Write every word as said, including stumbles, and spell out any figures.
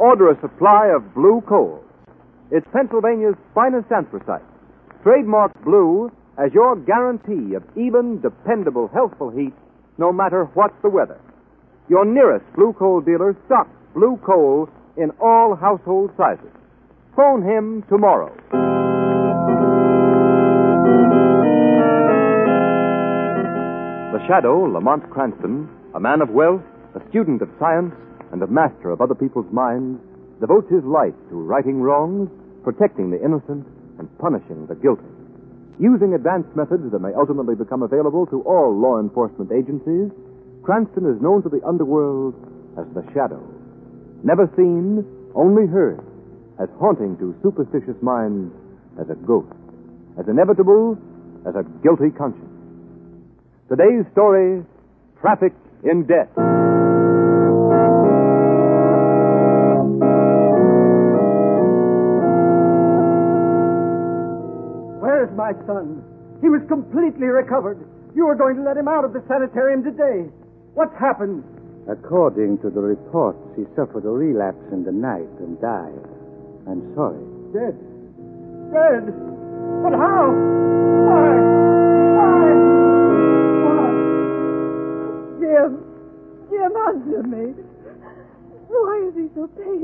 order a supply of blue coal. It's Pennsylvania's finest anthracite, trademarked blue as your guarantee of even, dependable, healthful heat no matter what the weather. Your nearest blue coal dealer stocks blue coal in all household sizes. Phone him tomorrow. The Shadow, Lamont Cranston, a man of wealth, a student of science, and a master of other people's minds, devotes his life to righting wrongs, protecting the innocent, and punishing the guilty. Using advanced methods that may ultimately become available to all law enforcement agencies, Cranston is known to the underworld as the Shadow. Never seen, only heard, as haunting to superstitious minds as a ghost, as inevitable as a guilty conscience. Today's story, Traffic in Debt. Where's my son? He was completely recovered. You were going to let him out of the sanitarium today. What's happened? According to the reports, he suffered a relapse in the night and died. I'm sorry. Dead. Dead? But how? Why? Why? Why? Jim. Jim, answer me. Why is he so pale?